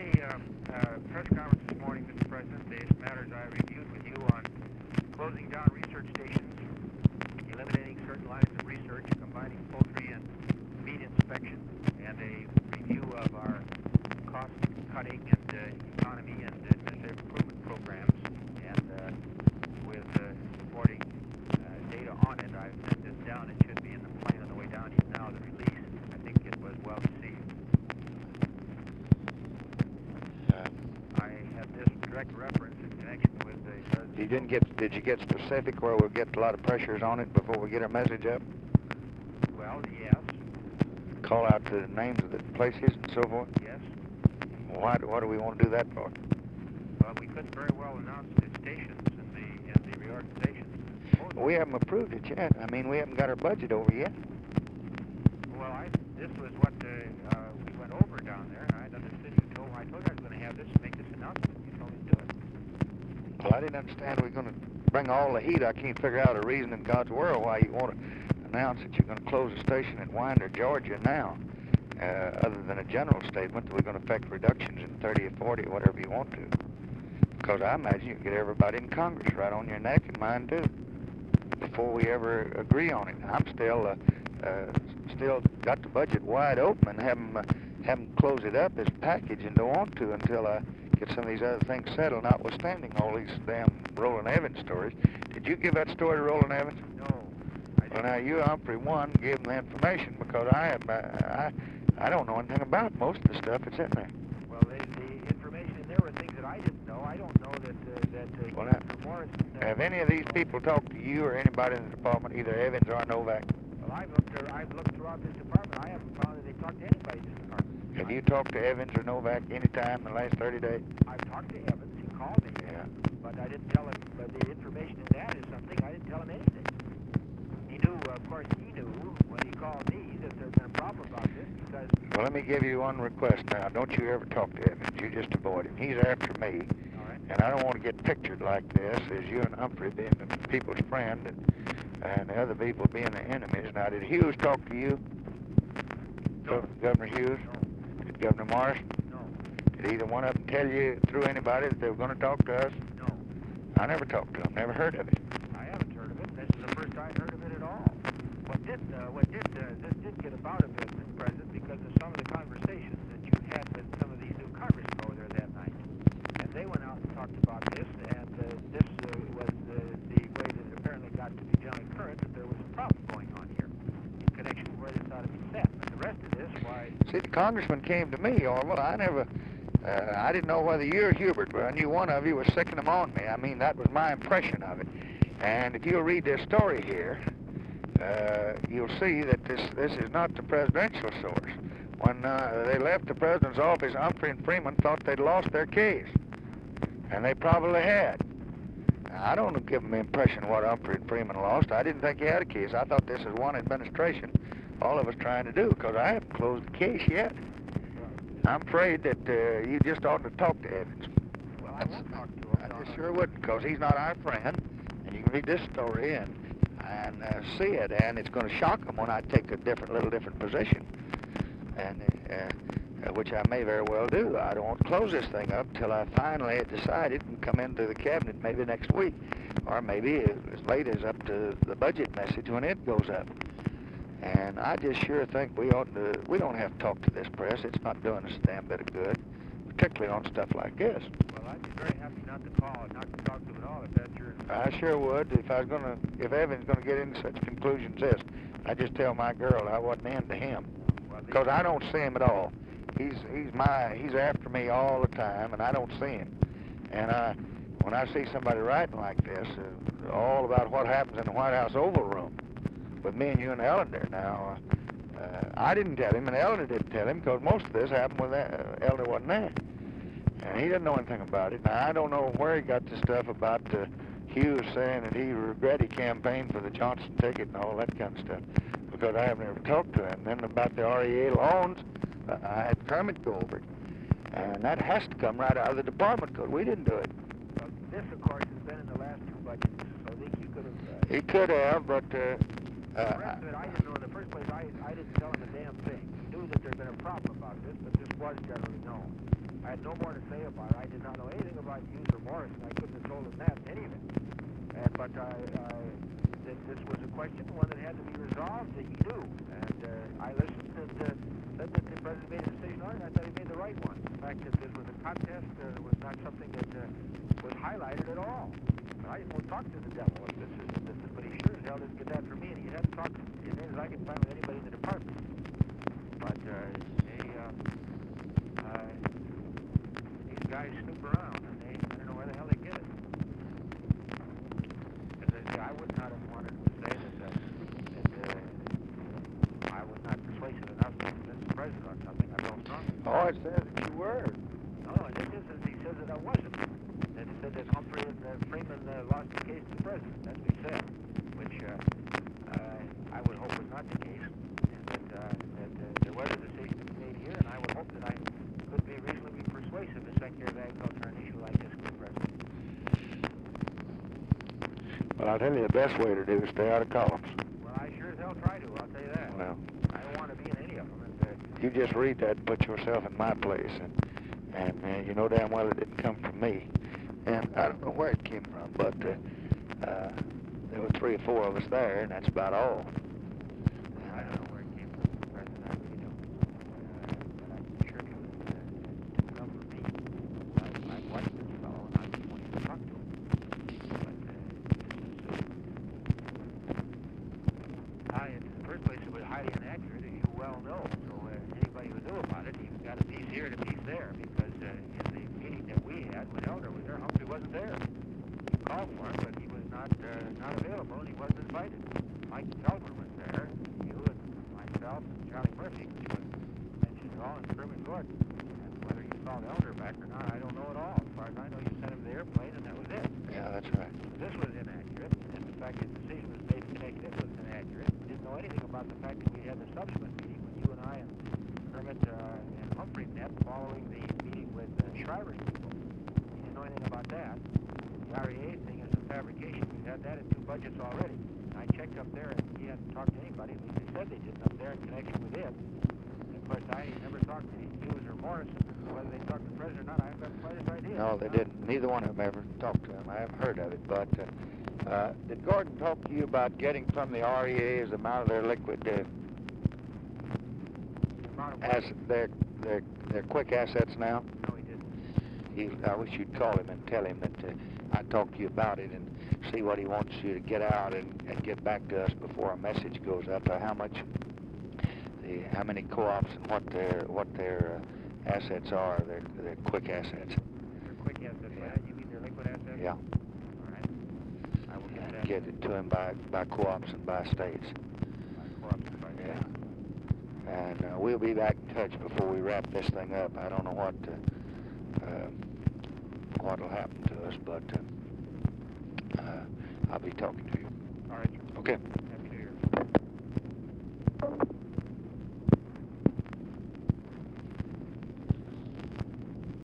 press conference this morning, Mr. President. The matters I reviewed with you on closing down research stations, eliminating certain lines of research, combining poultry and meat inspection, and a review of our cost-cutting and economy and administrative improvement programs, and with supporting data on it. I've sent this down. It should be in the plane on the way down even now, the release. I think it was well received. I have this direct reference in connection with the... Did you get specific where we'll get a lot of pressures on it before we get our message up? Well, yes. Call out the names of the places and so forth? Yes. Why do we want to do that for? Well, we couldn't very well announce the stations and the reorganizations. We haven't approved it yet. I mean, we haven't got our budget over yet. Well, this was what we went over down there. I understood you told me. I told you I was going to have this, make this announcement. You told me to do it. Well, I didn't understand we're going to bring all the heat. I can't figure out a reason in God's world why you want to announce that you're going to close a station in Winder, Georgia now, other than a general statement that we're going to effect reductions in 30 or 40 or whatever you want to. Because I imagine you can get everybody in Congress right on your neck, and mine too, before we ever agree on it. I'm still got the budget wide open and haven't closed it up as a package and don't want to until I get some of these other things settled, notwithstanding all these damn Roland Evans stories. Did you give that story to Roland Evans? No. Well, now you, Humphrey, gave him the information because I don't know anything about most of the stuff that's in there. Well, the information in there were things that I didn't know. I don't know that Well, Mr. Morrison... have any of these people talked to you or anybody in the department, either Evans or Novak? Well, I've looked throughout this department. I haven't found that they talked to anybody in this department. Have you talked to Evans or Novak any time in the last 30 days? I've talked to Evans. He called me. Yeah. But I didn't tell him. But the information in that is something I didn't tell him anything. He knew, of course, when he called me that there's been a problem about this because... Well, let me give you one request now. Don't you ever talk to Evans. You just avoid him. He's after me. All right. And I don't want to get pictured like this as you and Humphrey being the people's friend and the other people being the enemies. Now, did Hughes talk to you? No. Governor Hughes? No. Did Governor Morrison? No. Did either one of them tell you through anybody that they were going to talk to us? No. I never talked to them. Never heard of it. I haven't heard of it. This is the first I've heard of it at all. This did get about a bit, Mr. President, because of some of the conversations that you had with some of these new congressmen there that night. And they went out and talked about this, and this was the way that it apparently got to be generally current that there was a problem going on here in connection with where this ought to be set. But the rest of this, why... See, the congressman came to me, Orville. I didn't know whether you or Hubert, but I knew one of you was sicking them on me. I mean, that was my impression of it. And if you'll read this story here, you'll see that this is not the presidential source. When they left the president's office, Humphrey and Freeman thought they'd lost their case. And they probably had. Now, I don't give them the impression what Humphrey and Freeman lost. I didn't think he had a case. I thought this is one administration, all of us trying to do, because I haven't closed the case yet. I'm afraid that you just ought to talk to Evans. Well, I won't talk to him. I just sure wouldn't, because he's not our friend. And you can read this story and see it, and it's going to shock him when I take a little different position, and which I may very well do. I don't want to close this thing up till I finally decided and come into the cabinet maybe next week, or maybe as late as up to the budget message when it goes up. And I just sure think we don't have to talk to this press. It's not doing us a damn bit of good, particularly on stuff like this. Well, I'd be very happy not to call and not to talk to him at all if that's your... I sure would. If Evan's going to get into such conclusions as this, I'd just tell my girl I wasn't into him. Because I don't see him at all. He's after me all the time, and I don't see him. And when I see somebody writing like this, all about what happens in the White House Oval Room, with me and you and Ellen there now, I didn't tell him, and Ellen didn't tell him, because most of this happened when Ellen wasn't there. And he didn't know anything about it. Now, I don't know where he got the stuff about Hughes saying that he regretted he campaigned for the Johnson ticket and all that kind of stuff, because I haven't ever talked to him. And then about the REA loans, I had Kermit go over it. And that has to come right out of the department, because we didn't do it. Well, this, of course, has been in the last two budgets, so I think he could have... He could have, but... the rest of it, I didn't know. In the first place, I didn't tell him a damn thing. He knew that there'd been a problem about this, but this was generally known. I had no more to say about it. I did not know anything about Hughes or Morrison. I couldn't have told him that, any of it. But this was a question, one that had to be resolved, that he knew. And I listened and said that the president made a decision on it, and I thought he made the right one. The fact that this was a contest was not something that was highlighted at all. But I didn't want to talk to the devil. If this is, but he sure as hell didn't get that from me, and he hadn't talked as near as I could find with anybody in the department. But these guys snoop around, and I don't know where the hell they get it. I would not have wanted to say that I was not persuasive enough to convince the president on something. I felt strong. Oh, it says that you were. No, and it is as he says that I wasn't. That he said that Humphrey and Freeman lost the case to the president. That's what he said, which I would hope was not the case, and that there was a decision to be made here, and I would hope that I could be reasonably persuasive as Secretary of Agriculture on an issue like this to the president. Well, I'll tell you, the best way to do is stay out of columns. Well, I sure as hell try to, I'll tell you that. Well, I don't want to be in any of them. you just read that and put yourself in my place, and you know damn well it didn't come from me. And I don't know where it came from, but there were 3 or 4 of us there, and that's about all. I don't know where it came from, President. I really don't. But I'm sure it didn't come from me. I watched this fellow, and I just wanted to talk to him. But in the first place, it was highly inaccurate, as you well know. So anybody who knew about it, he's got a piece here and a piece there, because in the meeting that we had when Elder was there, Humphrey wasn't there. He called for him, but he was not available, and he wasn't invited. Mike Feldman was there, you and myself and Charlie Murphy, which was mentioned all, and Sherman Gordon. And whether you saw Elder back or not, I don't know at all. As far as I know, you sent him to the airplane, and that was it. Yeah, that's right. This was inaccurate, and the fact that the decision was made to connect it was inaccurate. Didn't know anything about the fact that we had the subsequent meeting when you and I and Kermit and Humphrey met following the meeting with Shriver's people. We didn't know anything about that. The REA thing is a fabrication. We've had that in 2 budgets already. I checked up there, and he hadn't talked to anybody. At least they said they didn't up there in connection with it. And of course, I never talked to Hughes or Morrison. Whether they talked to the president or not, I haven't got the slightest idea. No, they didn't. Neither one of them ever talked to him. I haven't heard of it. But did Gordon talk to you about getting from the REA the amount of their liquid, as their quick assets now? No, he didn't. I wish you'd call him and tell him that I talked to you about it, and see what he wants you to get out and get back to us before a message goes up. How many co-ops and what their assets are, their quick assets. Their quick assets, Yeah. You mean their liquid assets? Yeah. All right. I will get that. Get it to him by co-ops and by states. Yeah. And we'll be back in touch before we wrap this thing up. I don't know what'll happen to us, but I'll be talking to you. All right, sir. Okay.